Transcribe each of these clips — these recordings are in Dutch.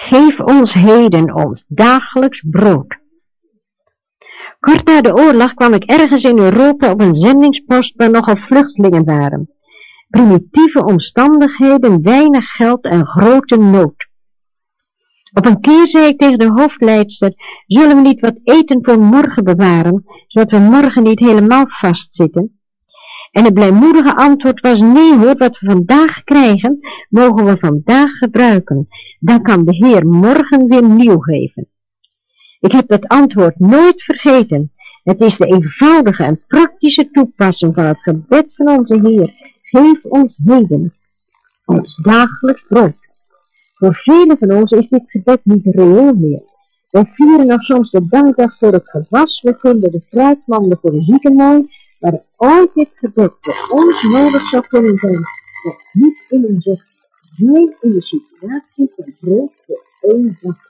Geef ons heden ons dagelijks brood. Kort na de oorlog kwam ik ergens in Europa op een zendingspost waar nogal vluchtelingen waren. Primitieve omstandigheden, weinig geld en grote nood. Op een keer zei ik tegen de hoofdleidster, zullen we niet wat eten voor morgen bewaren, zodat we morgen niet helemaal vastzitten? En het blijmoedige antwoord was, nee hoor, wat we vandaag krijgen, mogen we vandaag gebruiken. Dan kan de Heer morgen weer nieuw geven. Ik heb dat antwoord nooit vergeten. Het is de eenvoudige en praktische toepassing van het gebed van onze Heer. Geef ons heden ons dagelijks brood. Voor velen van ons is dit gebed niet reëel meer. We vieren nog soms de dankdag voor het gewas. We vinden de fruitmanden voor de zieken mooi. Maar ooit dit gebed voor ons nodig zou kunnen zijn, dat niet in onze zijn in de situatie van brood voor één dag.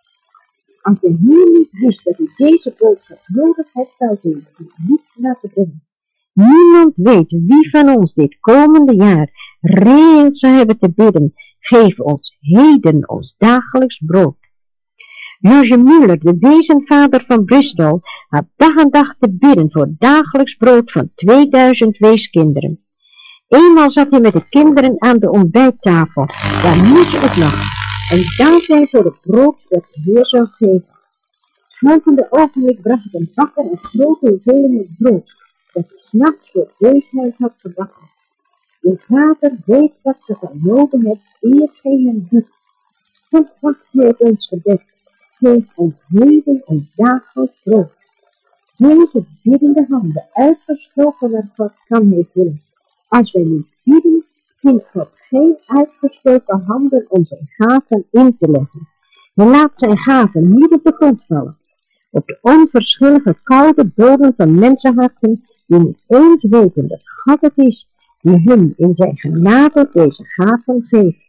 Als de Heer niet wist dat u deze boodschap nodig hebt, zou hij het niet laten brengen. Niemand weet wie van ons dit komende jaar reëel zou hebben te bidden. Geef ons heden ons dagelijks brood. George Muller, de wezenvader van Bristol, had dag en dag te bidden voor dagelijks brood van 2000 weeskinderen. Eenmaal zat hij met de kinderen aan de ontbijttafel, waar niets op lag, en dankte hij voor het brood dat de Heer zou geven. Het volgende ogenblik bracht het een bakker een grote hoeveelheid brood, dat hij 's nachts voor het weeshuis had gebakken. Je vader weet wat ze van nodig hebt, eer geen doet. God wacht hij op ons gebed. Geef ons heden ons dagelijks brood. Deze biddende handen uitgestoken naar God kan hij vullen. Als wij niet bidden, vindt God geen uitgestoken handen om zijn gaven in te leggen. Hij laat zijn gaven niet op de grond vallen. Op de onverschillige koude bodem van mensenharten, die niet eens weten dat God het is, die hun in zijn genade deze gaven geeft.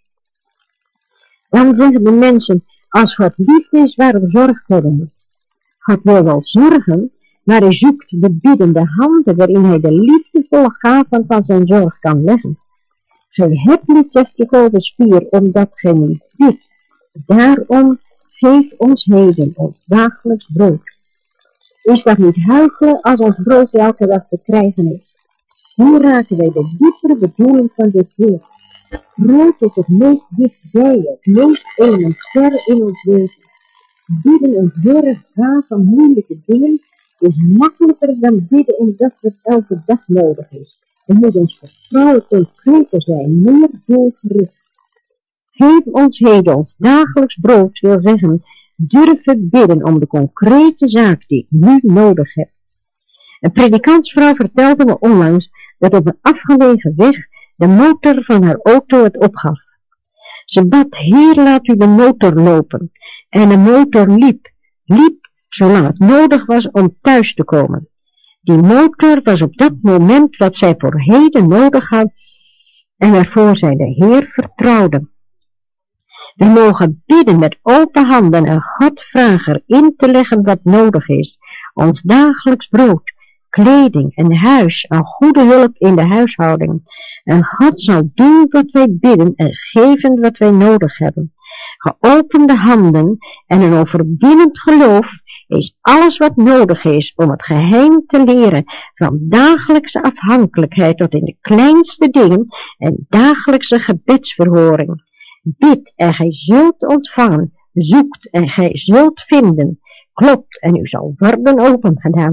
Dan zeggen de mensen, als God liefde is, waarom zorgt hij dan niet? God wil wel zorgen, maar hij zoekt de biddende handen waarin hij de liefdevolle gaven van zijn zorg kan leggen. Gij hebt niet, zegt Jacobus 4, omdat gij niet bidt. Daarom geef ons heden ons dagelijks brood. Is dat niet huichelen als ons brood elke dag te krijgen is? Hoe raken wij de diepere bedoeling van dit woord? Brood is het meest dichtbij, het meest elementair in ons leven. Bidden een verre vraag van moeilijke dingen is makkelijker dan bidden omdat het elke dag nodig is. En moet ons vertrouwen concreter zijn, meer doelgericht. Geef ons heden ons dagelijks brood wil zeggen, durven bidden om de concrete zaak die ik nu nodig heb. Een predikantsvrouw vertelde me onlangs dat op een afgelegen weg de motor van haar auto het opgaf. Ze bad, Heer, laat u de motor lopen. En de motor liep zolang het nodig was om thuis te komen. Die motor was op dat moment wat zij voor heden nodig had en waarvoor zij de Heer vertrouwde. We mogen bidden met open handen en God vragen in te leggen wat nodig is. Ons dagelijks brood, kleding, een huis, een goede hulp in de huishouding. En God zal doen wat wij bidden en geven wat wij nodig hebben. Geopende handen en een overwinnend geloof is alles wat nodig is om het geheim te leren van dagelijkse afhankelijkheid tot in de kleinste dingen en dagelijkse gebedsverhoring. Bid en gij zult ontvangen, zoekt en gij zult vinden, klopt en u zal worden opengedaan.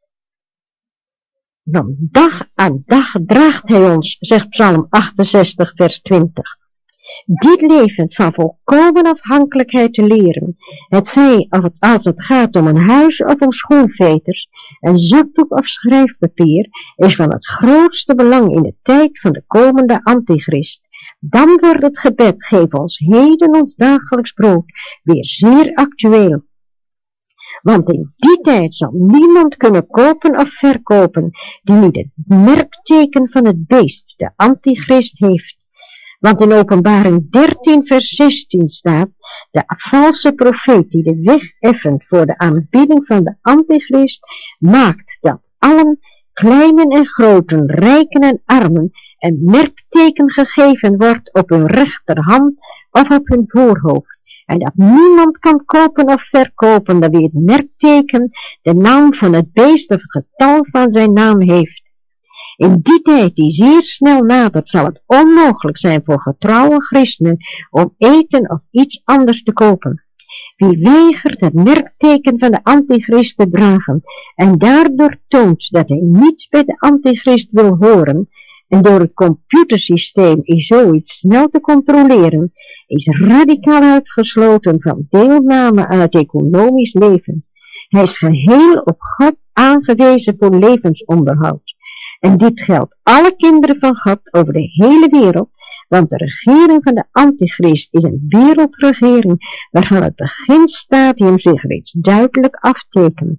Van dag aan dag draagt hij ons, zegt Psalm 68 vers 20. Dit leven van volkomen afhankelijkheid te leren, het zij als het gaat om een huis of om schoenveters, een zakdoek of schrijfpapier, is van het grootste belang in de tijd van de komende antichrist. Dan wordt het gebed, geef ons heden ons dagelijks brood, weer zeer actueel. Want in die tijd zal niemand kunnen kopen of verkopen die niet het merkteken van het beest, de antichrist, heeft. Want in Openbaring 13 vers 16 staat, de valse profeet die de weg effent voor de aanbidding van de antichrist, maakt dat allen, kleinen en groten, rijken en armen, een merkteken gegeven wordt op hun rechterhand of op hun voorhoofd. en dat niemand kan kopen of verkopen dan wie het merkteken, de naam van het beest of het getal van zijn naam heeft. In die tijd die zeer snel nadert zal het onmogelijk zijn voor getrouwe christenen om eten of iets anders te kopen. Wie weigert het merkteken van de antichrist te dragen en daardoor toont dat hij niet bij de antichrist wil horen en door het computersysteem is zoiets snel te controleren, is radicaal uitgesloten van deelname aan het economisch leven. Hij is geheel op God aangewezen voor levensonderhoud. En dit geldt alle kinderen van God over de hele wereld, want de regering van de antichrist is een wereldregering waarvan het beginstadium zich reeds duidelijk aftekent.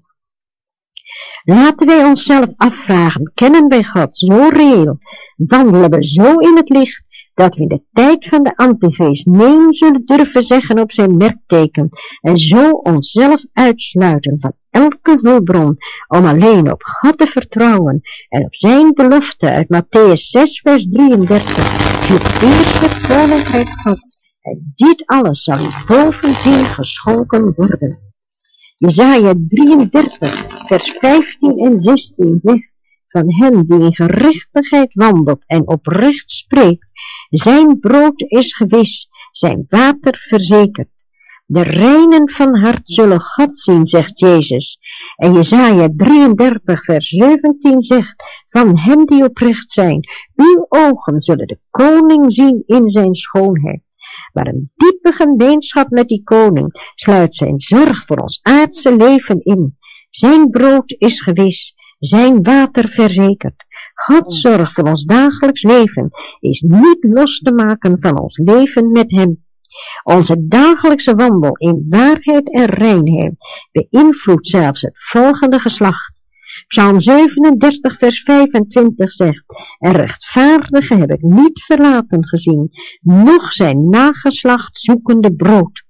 Laten wij onszelf afvragen, kennen wij God zo reëel, wandelen we zo in het licht, dat we in de tijd van de antichrist nee zullen durven zeggen op zijn merkteken en zo onszelf uitsluiten van elke hulpbron om alleen op God te vertrouwen en op zijn belofte uit Mattheüs 6 vers 33, het eerste koninkrijk God, en dit alles zal u bovendien geschonken worden. Jesaja 33 vers 15 en 16 zegt, van hen die in gerechtigheid wandelt en oprecht spreekt, zijn brood is gewis, zijn water verzekerd. De reinen van hart zullen God zien, zegt Jezus. En Jesaja 33 vers 17 zegt, van hen die oprecht zijn, uw ogen zullen de koning zien in zijn schoonheid. Maar een diepe gemeenschap met die koning sluit zijn zorg voor ons aardse leven in. Zijn brood is gewis, zijn water verzekerd. Gods zorg voor ons dagelijks leven is niet los te maken van ons leven met hem. Onze dagelijkse wandel in waarheid en reinheid beïnvloedt zelfs het volgende geslacht. Psalm 37 vers 25 zegt, en rechtvaardigen heb ik niet verlaten gezien, noch zijn nageslacht zoekende brood.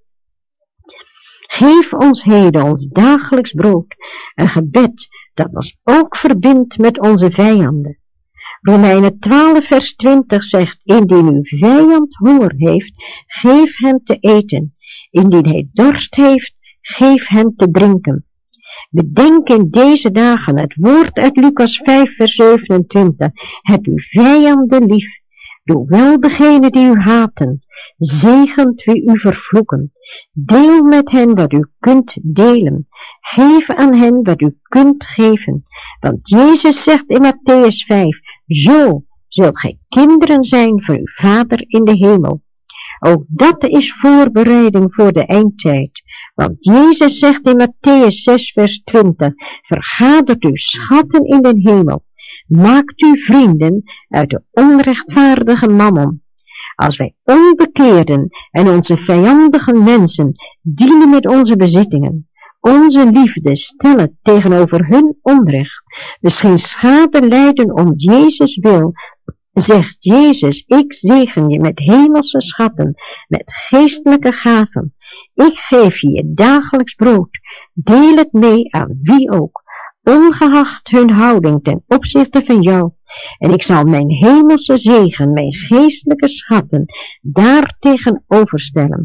Geef ons heden ons dagelijks brood, een gebed dat ons ook verbindt met onze vijanden. Romeinen 12 vers 20 zegt, indien uw vijand honger heeft, geef hem te eten. Indien hij dorst heeft, geef hem te drinken. Bedenk in deze dagen het woord uit Lucas 5 vers 27, heb uw vijanden lief. Doe wel degene die u haten, zegent wie u vervloeken. Deel met hen wat u kunt delen. Geef aan hen wat u kunt geven. Want Jezus zegt in Mattheüs 5, zo zult gij kinderen zijn voor uw Vader in de hemel. Ook dat is voorbereiding voor de eindtijd. Want Jezus zegt in Mattheüs 6 vers 20, vergadert uw schatten in den hemel. Maakt u vrienden uit de onrechtvaardige mammon. Als wij onbekeerden en onze vijandige mensen dienen met onze bezittingen, onze liefde stellen tegenover hun onrecht, misschien schade lijden om Jezus wil, zegt Jezus, ik zegen je met hemelse schatten, met geestelijke gaven. Ik geef je dagelijks brood, deel het mee aan wie ook, ongeacht hun houding ten opzichte van jou. En ik zal mijn hemelse zegen, mijn geestelijke schatten, daartegenover stellen.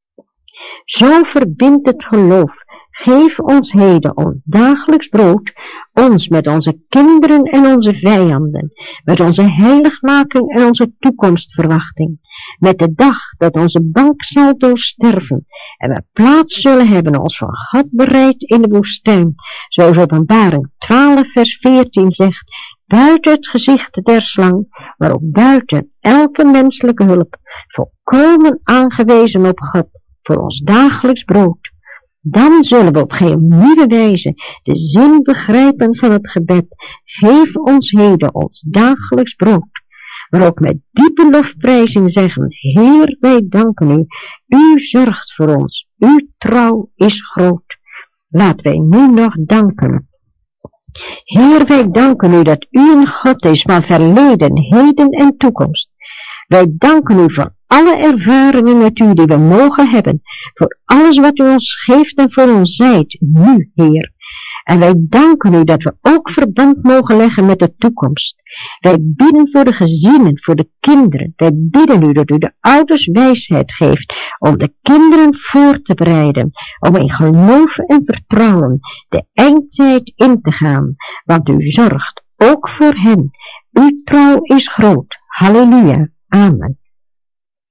Zo verbindt het geloof. Geef ons heden ons dagelijks brood, ons met onze kinderen en onze vijanden, met onze heiligmaking en onze toekomstverwachting, met de dag dat onze banksaldo sterven en we plaats zullen hebben ons voor God bereid in de woestijn, zoals Openbaring 12 vers 14 zegt, buiten het gezicht der slang, maar ook buiten elke menselijke hulp, volkomen aangewezen op God voor ons dagelijks brood. Dan zullen we op geen nieuwe wijze de zin begrijpen van het gebed. Geef ons heden ons dagelijks brood. Maar ook met diepe lofprijzing zeggen, Heer, wij danken u. U zorgt voor ons. Uw trouw is groot. Laten wij nu nog danken. Heer, wij danken u dat u een God is van verleden, heden en toekomst. Wij danken u voor alle ervaringen met u die we mogen hebben, voor alles wat u ons geeft en voor ons zijt, nu, Heer. En wij danken u dat we ook verband mogen leggen met de toekomst. Wij bidden voor de gezinnen, voor de kinderen. Wij bidden u dat u de ouders wijsheid geeft om de kinderen voor te bereiden, om in geloof en vertrouwen de eindtijd in te gaan, want u zorgt ook voor hen. Uw trouw is groot. Halleluja. Amen.